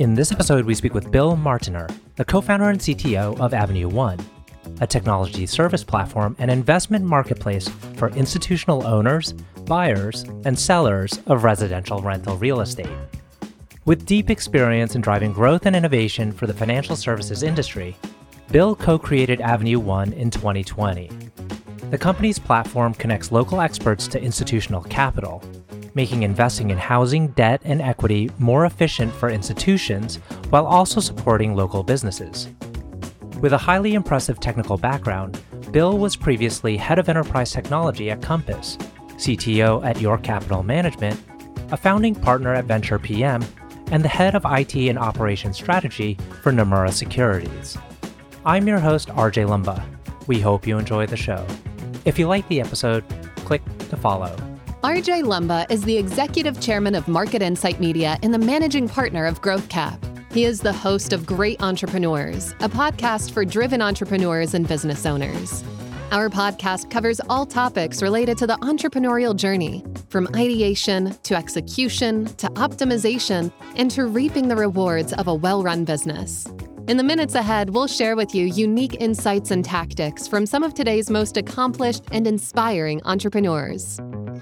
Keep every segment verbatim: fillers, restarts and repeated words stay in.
In this episode, we speak with Bill Martiner, the co-founder and C T O of Avenue One, a technology service platform and investment marketplace for institutional owners, buyers, and sellers of residential rental real estate. With deep experience in driving growth and innovation for the financial services industry, Bill co-created Avenue One in twenty twenty. The company's platform connects local experts to institutional capital, making investing in housing, debt, and equity more efficient for institutions while also supporting local businesses. With a highly impressive technical background, Bill was previously head of enterprise technology at Compass, C T O at York Capital Management, a founding partner at Venture P M, and the head of I T and operations strategy for Nomura Securities. I'm your host, R J Lumba. We hope you enjoy the show. If you like the episode, click to follow. R J Lumba is the executive chairman of Market Insight Media and the managing partner of GrowthCap. He is the host of Great Entrepreneurs, a podcast for driven entrepreneurs and business owners. Our podcast covers all topics related to the entrepreneurial journey, from ideation to execution to optimization and to reaping the rewards of a well-run business. In the minutes ahead, we'll share with you unique insights and tactics from some of today's most accomplished and inspiring entrepreneurs.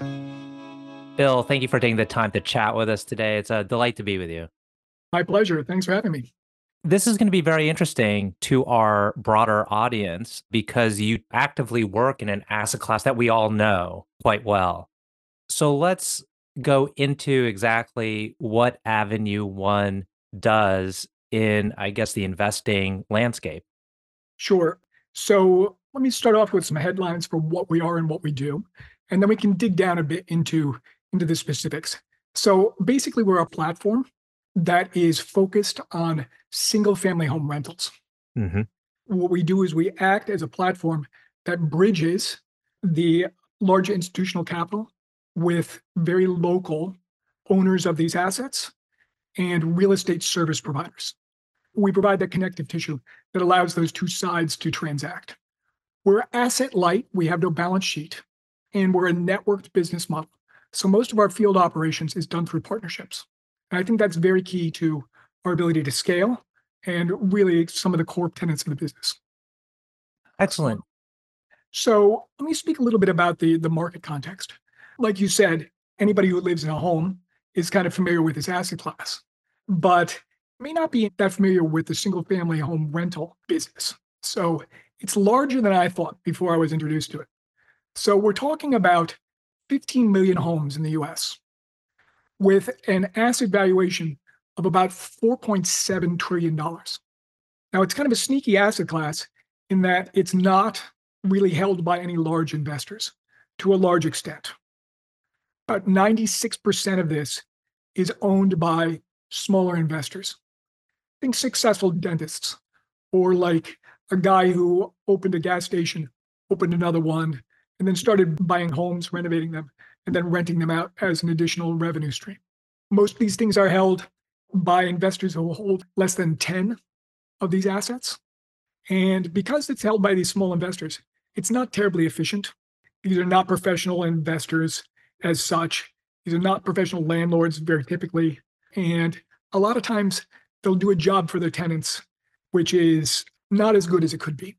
Bill, thank you for taking the time to chat with us today. It's a delight to be with you. My pleasure. Thanks for having me. This is going to be very interesting to our broader audience because you actively work in an asset class that we all know quite well. So let's go into exactly what Avenue One does in, I guess, the investing landscape. Sure. So let me start off with some headlines for what we are and what we do, and then we can dig down a bit into, into the specifics. So basically, we're a platform that is focused on single-family home rentals. Mm-hmm. What we do is we act as a platform that bridges the large institutional capital with very local owners of these assets and real estate service providers. We provide that connective tissue that allows those two sides to transact. We're asset light, we have no balance sheet, and we're a networked business model. So most of our field operations is done through partnerships. And I think that's very key to our ability to scale and really some of the core tenets of the business. Excellent. So let me speak a little bit about the, the market context. Like you said, anybody who lives in a home is kind of familiar with this asset class, but may not be that familiar with the single family home rental business. So it's larger than I thought before I was introduced to it. So we're talking about fifteen million homes in the U S with an asset valuation of about four point seven trillion dollars. Now, it's kind of a sneaky asset class in that it's not really held by any large investors to a large extent. About ninety-six percent of this is owned by smaller investors. Think successful dentists, or like a guy who opened a gas station, opened another one, and then started buying homes, renovating them, and then renting them out as an additional revenue stream. Most of these things are held by investors who hold less than ten of these assets. And because it's held by these small investors, it's not terribly efficient. These are not professional investors as such. These are not professional landlords very typically. And a lot of times they'll do a job for their tenants, which is not as good as it could be.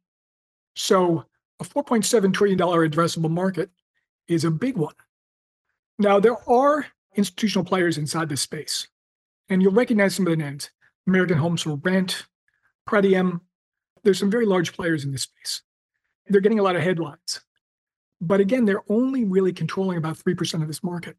So a four point seven trillion dollars addressable market is a big one. Now, there are institutional players inside this space, and you'll recognize some of the names: American Homes for Rent, Pretium. There's some very large players in this space. They're getting a lot of headlines. But again, they're only really controlling about three percent of this market.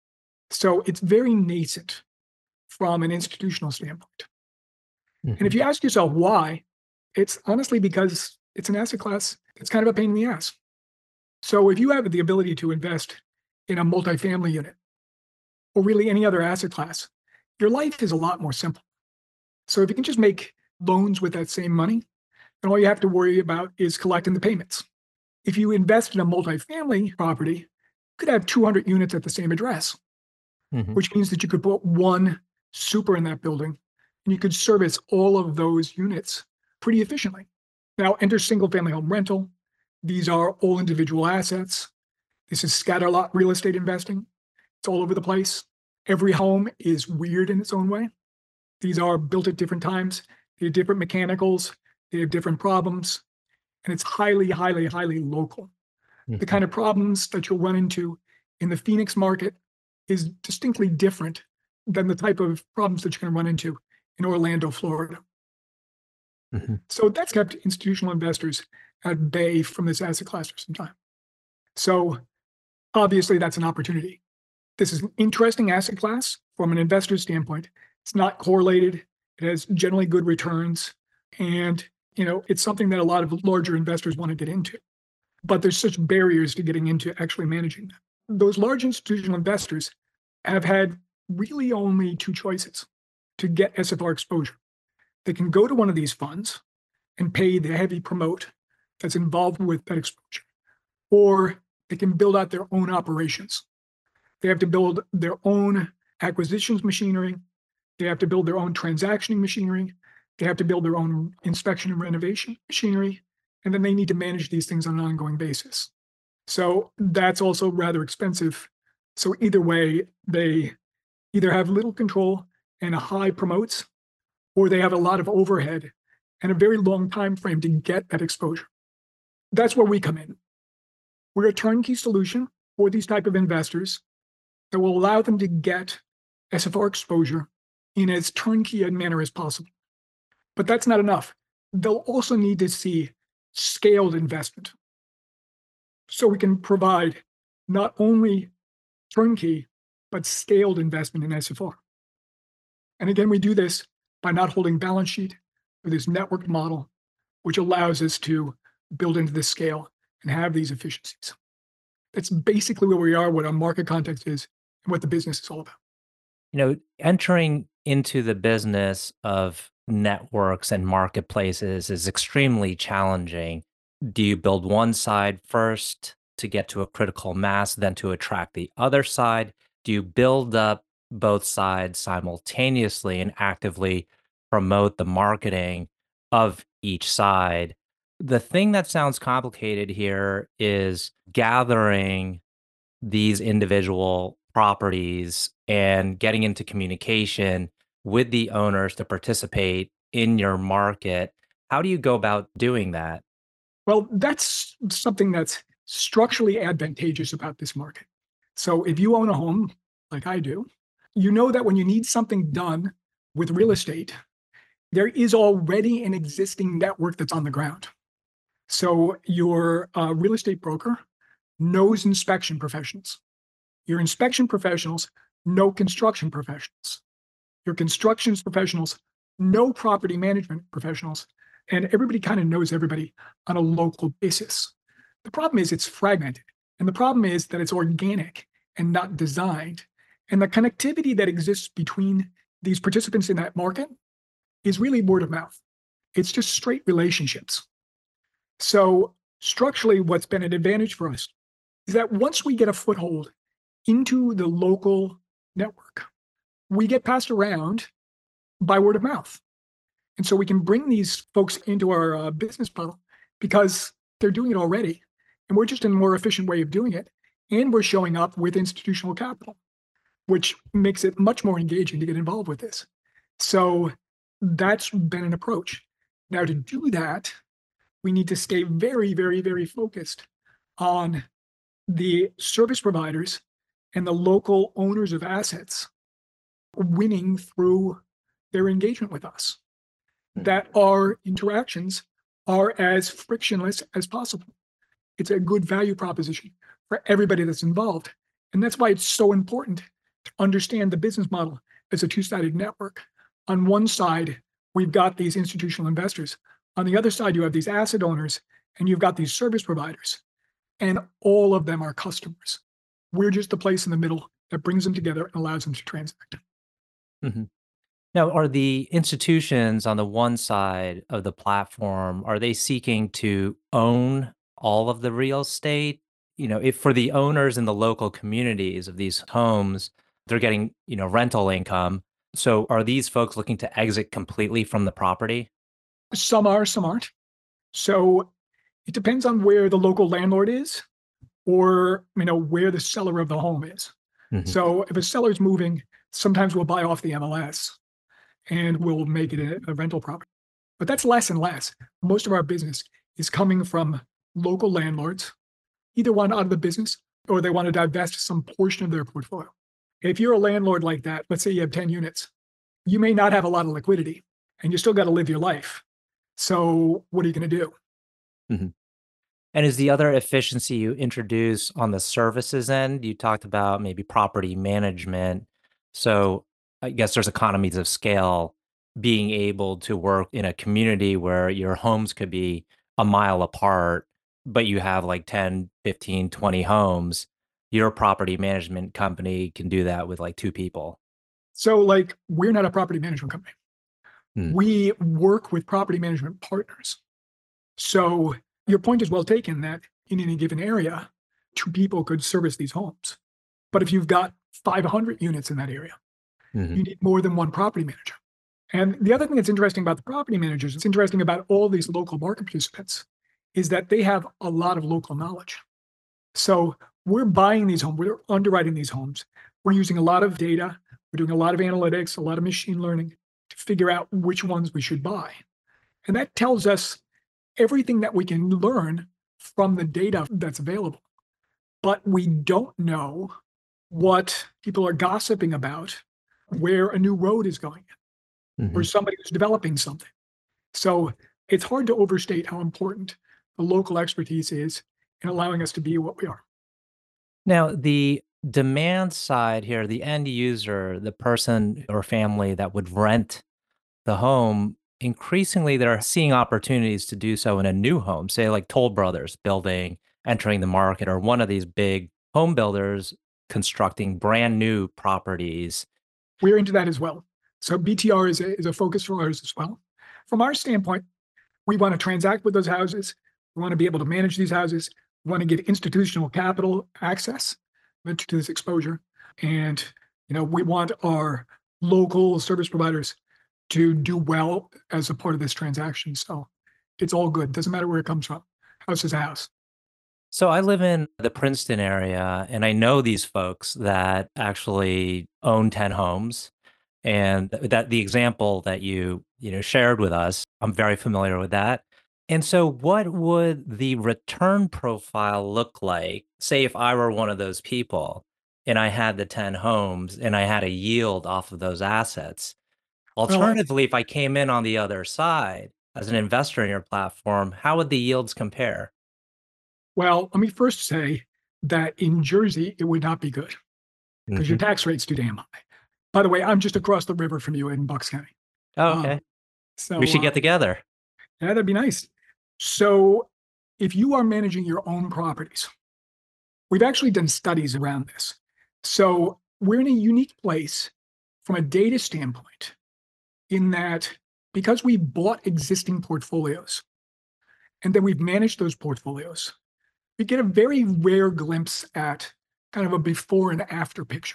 So it's very nascent from an institutional standpoint. Mm-hmm. And if you ask yourself why, it's honestly because it's an asset class that's kind of a pain in the ass. So if you have the ability to invest in a multifamily unit, or really any other asset class, your life is a lot more simple. So if you can just make loans with that same money, then all you have to worry about is collecting the payments. If you invest in a multifamily property, you could have two hundred units at the same address, mm-hmm. which means that you could put one super in that building and you could service all of those units pretty efficiently. Now, enter single family home rental. These are all individual assets. This is scatter lot real estate investing. It's all over the place. Every home is weird in its own way. These are built at different times. They have different mechanicals. They have different problems. And it's highly, highly, highly local. Mhm. The kind of problems that you'll run into in the Phoenix market is distinctly different than the type of problems that you're going to run into in Orlando, Florida. Mhm. So that's kept institutional investors at bay from this asset class for some time. So obviously that's an opportunity. This is an interesting asset class from an investor standpoint. It's not correlated. It has generally good returns. And, you know, it's something that a lot of larger investors want to get into. But there's such barriers to getting into actually managing them. Those large institutional investors have had really only two choices to get S F R exposure. They can go to one of these funds and pay the heavy promote that's involved with that exposure, or they can build out their own operations. They have to build their own acquisitions machinery. They have to build their own transactioning machinery. They have to build their own inspection and renovation machinery. And then they need to manage these things on an ongoing basis. So that's also rather expensive. So either way, they either have little control and a high promotes, or they have a lot of overhead and a very long time frame to get that exposure. That's where we come in. We're a turnkey solution for these type of investors that will allow them to get S F R exposure in as turnkey a manner as possible. But that's not enough. They'll also need to see scaled investment. So we can provide not only turnkey, but scaled investment in S F R. And again, we do this by not holding balance sheet with this networked model, which allows us to build into this scale and have these efficiencies. That's basically where we are, what our market context is, and what the business is all about. You know, entering into the business of networks and marketplaces is extremely challenging. Do you build one side first to get to a critical mass, then to attract the other side? Do you build up both sides simultaneously and actively promote the marketing of each side? The thing that sounds complicated here is gathering these individual properties and getting into communication with the owners to participate in your market. How do you go about doing that? Well, that's something that's structurally advantageous about this market. So if you own a home, like I do, you know that when you need something done with real estate, there is already an existing network that's on the ground. So your uh, real estate broker knows inspection professionals. Your inspection professionals know construction professionals. Your construction professionals know property management professionals. And everybody kind of knows everybody on a local basis. The problem is it's fragmented. And the problem is that it's organic and not designed. And the connectivity that exists between these participants in that market is really word of mouth. It's just straight relationships. So structurally, what's been an advantage for us is that once we get a foothold into the local network, we get passed around by word of mouth. And so we can bring these folks into our uh, business model because they're doing it already. And we're just in a more efficient way of doing it. And we're showing up with institutional capital, which makes it much more engaging to get involved with this. So that's been an approach. Now, to do that, we need to stay very, very, very focused on the service providers and the local owners of assets winning through their engagement with us, that our interactions are as frictionless as possible. It's a good value proposition for everybody that's involved. And that's why it's so important to understand the business model as a two-sided network. On one side, we've got these institutional investors. On the other side, you have these asset owners, and you've got these service providers. And all of them are customers. We're just the place in the middle that brings them together and allows them to transact. Mhm. Now, are the institutions on the one side of the platform, are they seeking to own all of the real estate? You know, if for the owners in the local communities of these homes, they're getting, you know, rental income. So are these folks looking to exit completely from the property? Some are, some aren't. So it depends on where the local landlord is or, you know, where the seller of the home is. Mhm. So if a seller's moving, sometimes we'll buy off the M L S. and we'll make it a, a rental property. But that's less and less. Most of our business is coming from local landlords, either want out of the business or they want to divest some portion of their portfolio. If you're a landlord like that, let's say you have ten units, you may not have a lot of liquidity and you still got to live your life. So what are you going to do? hmm And is the other efficiency you introduce on the services end? You talked about maybe property management. So I guess there's economies of scale being able to work in a community where your homes could be a mile apart, but you have like ten, fifteen, twenty homes. Your property management company can do that with like two people. So, like, we're not a property management company. Hmm. We work with property management partners. So, your point is well taken that in any given area, two people could service these homes. But if you've got five hundred units in that area, Mhm. you need more than one property manager. And the other thing that's interesting about the property managers, it's interesting about all these local market participants, is that they have a lot of local knowledge. So we're buying these homes, we're underwriting these homes. We're using a lot of data, we're doing a lot of analytics, a lot of machine learning to figure out which ones we should buy. And that tells us everything that we can learn from the data that's available. But we don't know what people are gossiping about, where a new road is going, or Mhm. somebody who's developing something. So it's hard to overstate how important the local expertise is in allowing us to be what we are. Now, the demand side here, the end user, the person or family that would rent the home, increasingly they're seeing opportunities to do so in a new home, say like Toll Brothers building, entering the market, or one of these big home builders constructing brand new properties. We're into that as well. So B T R is a, is a focus for ours as well. From our standpoint, we want to transact with those houses. We want to be able to manage these houses. We want to get institutional capital access to this exposure. And, you know, we want our local service providers to do well as a part of this transaction. So it's all good. Doesn't matter where it comes from. House is a house. So I live in the Princeton area and I know these folks that actually own ten homes. And th- that the example that you, you know, shared with us, I'm very familiar with that. And so what would the return profile look like? Say if I were one of those people and I had the ten homes and I had a yield off of those assets. Well, Alternatively, if I came in on the other side as an investor in your platform, how would the yields compare? well, let me first say that in Jersey, it would not be good because your Mhm. tax rate's too damn high. By the way, I'm just across the river from you in Bucks County. Oh, Um, okay. We so should uh, get together. yeah, that'd be nice. So if you are managing your own properties, we've actually done studies around this. So we're in a unique place from a data standpoint in that because we bought existing portfolios and then we've managed those portfolios, we get a very rare glimpse at kind of a before and after picture.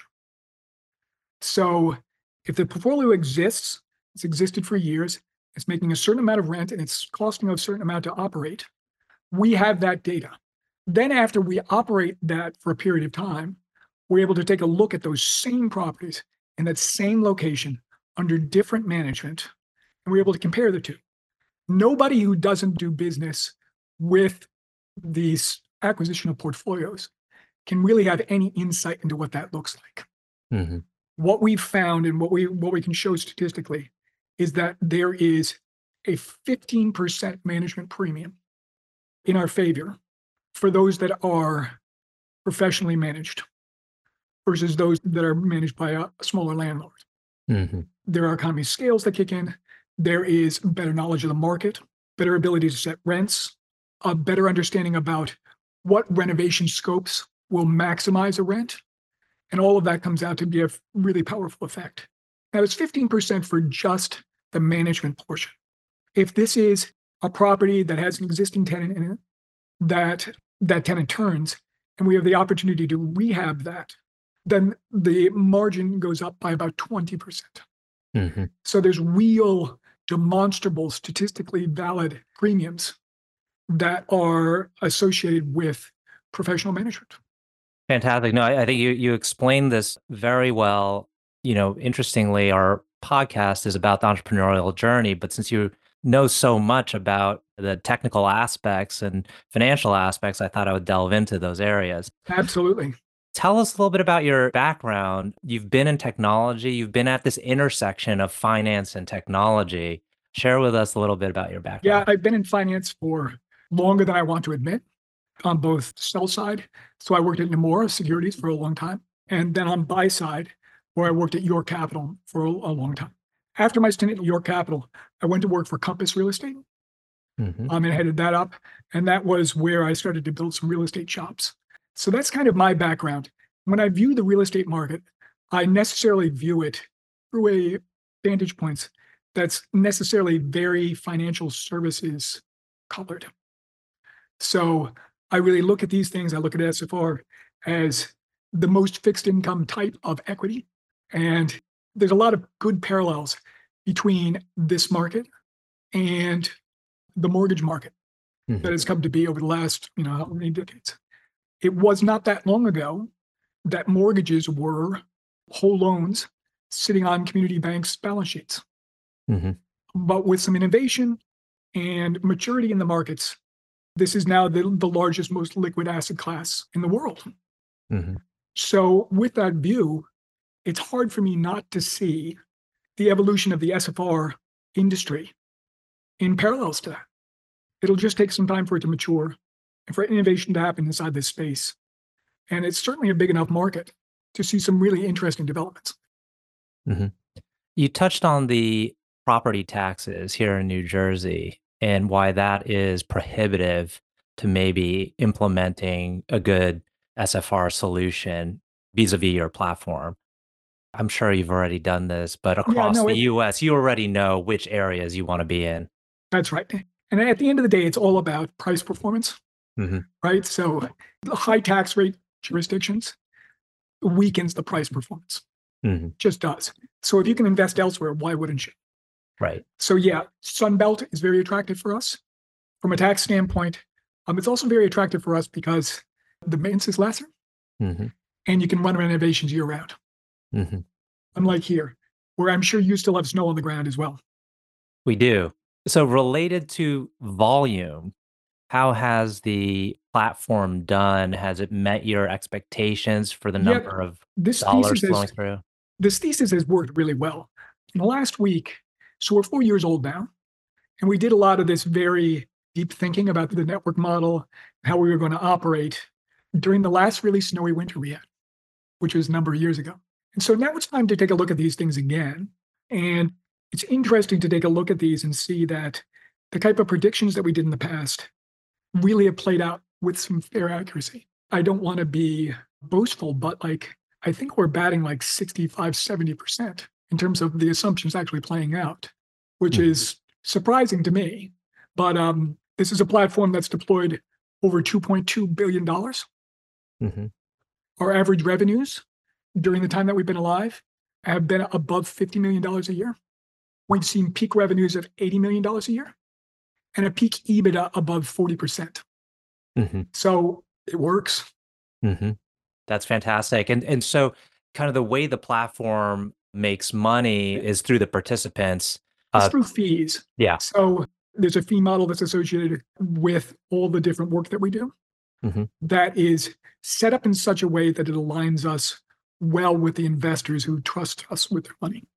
So if the portfolio exists, it's existed for years, it's making a certain amount of rent and it's costing a certain amount to operate, we have that data. Then after we operate that for a period of time, we're able to take a look at those same properties in that same location under different management, and we're able to compare the two. Nobody who doesn't do business with these acquisition of portfolios can really have any insight into what that looks like. Mhm. What we've found and what we what we can show statistically is that there is a fifteen percent management premium in our favor for those that are professionally managed versus those that are managed by a smaller landlord. Mhm. There are economies of scales that kick in. There is better knowledge of the market, better ability to set rents, a better understanding about what renovation scopes will maximize a rent. And all of that comes out to be a really powerful effect. Now, it's fifteen percent for just the management portion. If this is a property that has an existing tenant in it, that that tenant turns, and we have the opportunity to rehab that, then the margin goes up by about twenty percent. Mhm. So there's real demonstrable, statistically valid premiums that are associated with professional management. Fantastic. No, I, I think you you explained this very well. You know, interestingly, our podcast is about the entrepreneurial journey, but since you know so much about the technical aspects and financial aspects, I thought I would delve into those areas. Absolutely. Tell us a little bit about your background. You've been in technology, you've been at this intersection of finance and technology. Share with us a little bit about your Yeah, background. I've been in finance for longer than I want to admit on both sell side. So I worked at Nomura Securities for a long time, and then on buy side, where I worked at York Capital for a, a long time. After my stint at York Capital, I went to work for Compass Real Estate Hmm. um, and headed that up. And that was where I started to build some real estate shops. So that's kind of my background. When I view the real estate market, I necessarily view it through a vantage points that's necessarily very financial services colored. So I really look at these things. I look at S F R as the most fixed income type of equity. And there's a lot of good parallels between this market and the mortgage market Hmm. that has come to be over the last, you know, how many decades. It was not that long ago that mortgages were whole loans sitting on community banks' balance sheets. Hmm. But with some innovation and maturity in the markets, this is now the, the largest, most liquid asset class in the world. Hmm. So, with that view, it's hard for me not to see the evolution of the S F R industry in parallels to that. It'll just take some time for it to mature and for innovation to happen inside this space. And it's certainly a big enough market to see some really interesting developments. Hmm. You touched on the property taxes here in New Jersey and why that is prohibitive to maybe implementing a good S F R solution vis-a-vis your platform. I'm sure you've already done this, but Yeah, across no, the it, U S, you already know which areas you want to be in. that's right. And at the end of the day, it's all about price performance, Hmm. right? So the high tax rate jurisdictions weakens the price performance, Hmm. just does. So if you can invest elsewhere, why wouldn't you? Right. So yeah, Sunbelt is very attractive for us from a tax standpoint. Um, it's also very attractive for us because the maintenance is lesser Hmm. and you can run renovations year round. Hmm. Unlike here, where I'm sure you still have snow on the ground as well. We do. So related to volume, how has the platform done? Has it met your expectations for the Yet number of this dollars thesis flowing has through? this thesis has worked really well. In the last week, so we're four years old now, and we did a lot of this very deep thinking about the network model, how we were going to operate during the last really snowy winter we had, which was a number of years ago. And so now it's time to take a look at these things again. And it's interesting to take a look at these and see that the type of predictions that we did in the past really have played out with some fair accuracy. I don't want to be boastful, but like I think we're batting like sixty-five, seventy percent in terms of the assumptions actually playing out, which Mhm. is surprising to me. But um, this is a platform that's deployed over two point two billion dollars. Mhm. Our average revenues during the time that we've been alive have been above fifty million dollars a year. We've seen peak revenues of eighty million dollars a year and a peak EBITDA above forty percent. Mhm. So it works. Mhm. That's fantastic. And and so kind of the way the platform makes money is through the participants. It's Uh, through fees. yeah. So there's a fee model that's associated with all the different work that we do Mhm. that is set up in such a way that it aligns us well with the investors who trust us with their money.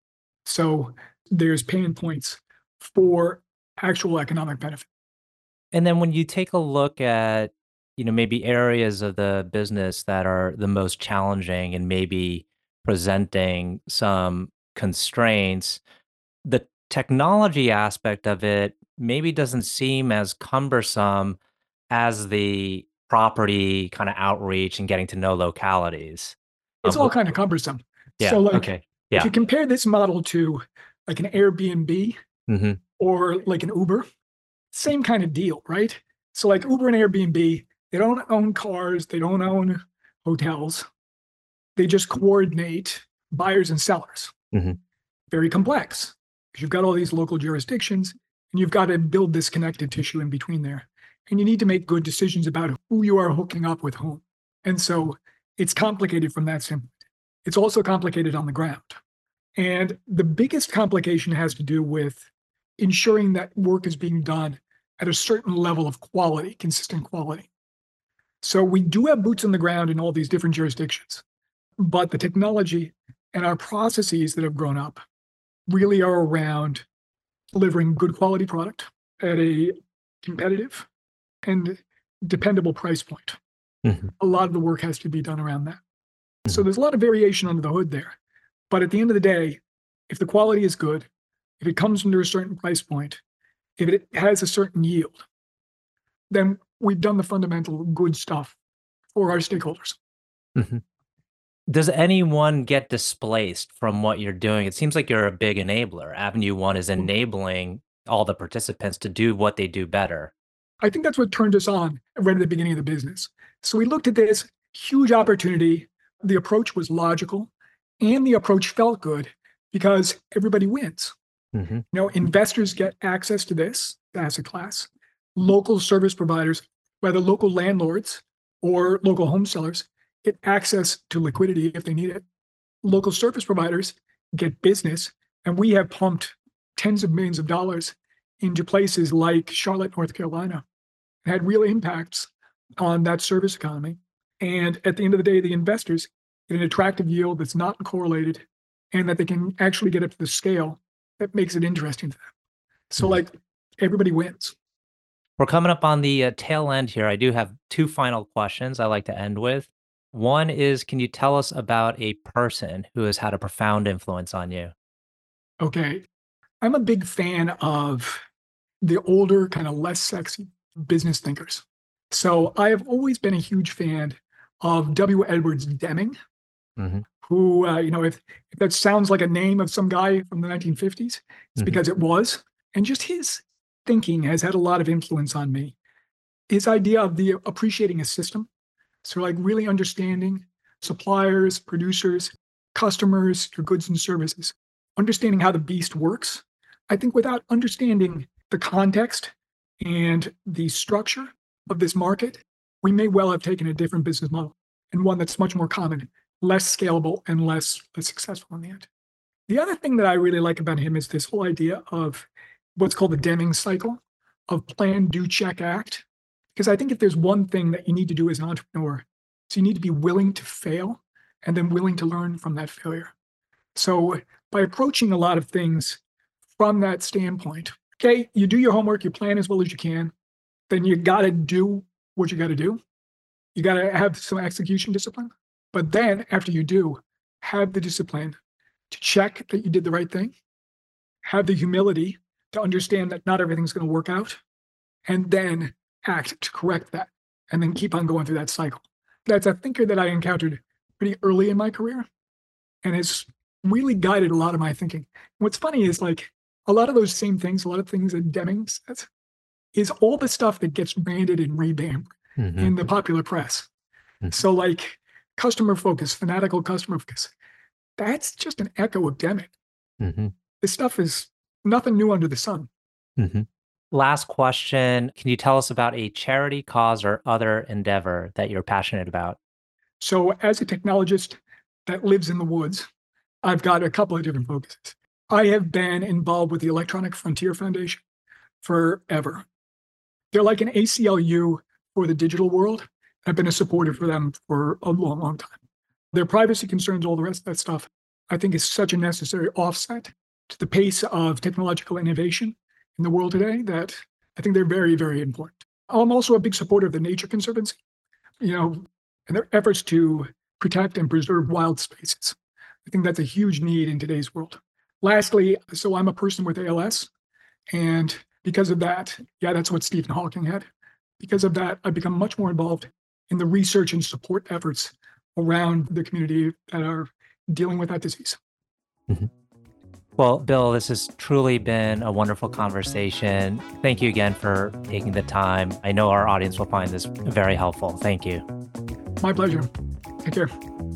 So there's paying points for actual economic benefit. And then when you take a look at, you know, maybe areas of the business that are the most challenging and maybe presenting some constraints, the technology aspect of it maybe doesn't seem as cumbersome as the property kind of outreach and getting to know localities. It's Um, all what, kind of cumbersome. So, yeah. like, Okay. if you Yeah. compare this model to like an Airbnb Hmm. or like an Uber, same kind of deal, right? So, like Uber and Airbnb, they don't own cars, they don't own hotels, they just coordinate buyers and sellers. Hmm. Very complex because you've got all these local jurisdictions and you've got to build this connective tissue in between there. And you need to make good decisions about who you are hooking up with whom. And so it's complicated from that standpoint. It's also complicated on the ground. And the biggest complication has to do with ensuring that work is being done at a certain level of quality, consistent quality. So we do have boots on the ground in all these different jurisdictions, but the technology and our processes that have grown up really are around delivering good quality product at a competitive and dependable price point. Mm-hmm. A lot of the work has to be done around that. Mm-hmm. So there's a lot of variation under the hood there. But at the end of the day, if the quality is good, if it comes under a certain price point, if it has a certain yield, then we've done the fundamental good stuff for our stakeholders. Mm-hmm. Does anyone get displaced from what you're doing? It seems like you're a big enabler. Avenue One is enabling all the participants to do what they do better. I think that's what turned us on right at the beginning of the business. So we looked at this huge opportunity. The approach was logical and the approach felt good because everybody wins. Mm-hmm. You know, investors get access to this asset class. Local service providers, whether local landlords or local home sellers, get access to liquidity if they need it. Local service providers get business, and we have pumped tens of millions of dollars into places like Charlotte, North Carolina, and had real impacts on that service economy. And at the end of the day, the investors get an attractive yield that's not correlated and that they can actually get up to the scale that makes it interesting to them. So Mm-hmm. like everybody wins. We're coming up on the uh, tail end here. I do have two final questions I like to end with. One is, can you tell us about a person who has had a profound influence on you? Okay. I'm a big fan of the older, kind of less sexy business thinkers. So I have always been a huge fan of W. Edwards Deming, Mm-hmm. who, uh, you know, if, if that sounds like a name of some guy from the nineteen fifties, it's Mm-hmm. because it was. And just his thinking has had a lot of influence on me. His idea of the appreciating a system. So like really understanding suppliers, producers, customers, your goods and services, understanding how the beast works. I think without understanding the context and the structure of this market, we may well have taken a different business model and one that's much more common, less scalable, and less, less successful in the end. The other thing that I really like about him is this whole idea of what's called the Deming cycle of plan, do, check, act. Because I think if there's one thing that you need to do as an entrepreneur, so you need to be willing to fail and then willing to learn from that failure. So by approaching a lot of things from that standpoint, okay, you do your homework, you plan as well as you can, then you got to do what you got to do. You got to have some execution discipline. But then after you do, have the discipline to check that you did the right thing, have the humility to understand that not everything's going to work out, and then act to correct that, and then keep on going through that cycle. That's a thinker that I encountered pretty early in my career and has really guided a lot of my thinking. What's funny is like a lot of those same things, a lot of things that Deming says, is all the stuff that gets branded and revamped Mm-hmm. in the popular press. Mm-hmm. So like customer focus, fanatical customer focus, that's just an echo of Deming. Mm-hmm. This stuff is nothing new under the sun. Mm-hmm. Last question. Can you tell us about a charity, cause, or other endeavor that you're passionate about? So as a technologist that lives in the woods, I've got a couple of different focuses. I have been involved with the Electronic Frontier Foundation forever. They're like an A C L U for the digital world. I've been a supporter for them for a long, long time. Their privacy concerns, all the rest of that stuff, I think is such a necessary offset to the pace of technological innovation in the world today that I think they're very, very important. I'm also a big supporter of the Nature Conservancy, you know, and their efforts to protect and preserve wild spaces. I think that's a huge need in today's world. Lastly, so I'm a person with A L S, and because of that, yeah, that's what Stephen Hawking had. Because of that, I've become much more involved in the research and support efforts around the community that are dealing with that disease. Mm-hmm. Well, Bill, this has truly been a wonderful conversation. Thank you again for taking the time. I know our audience will find this very helpful. Thank you. My pleasure. Take care.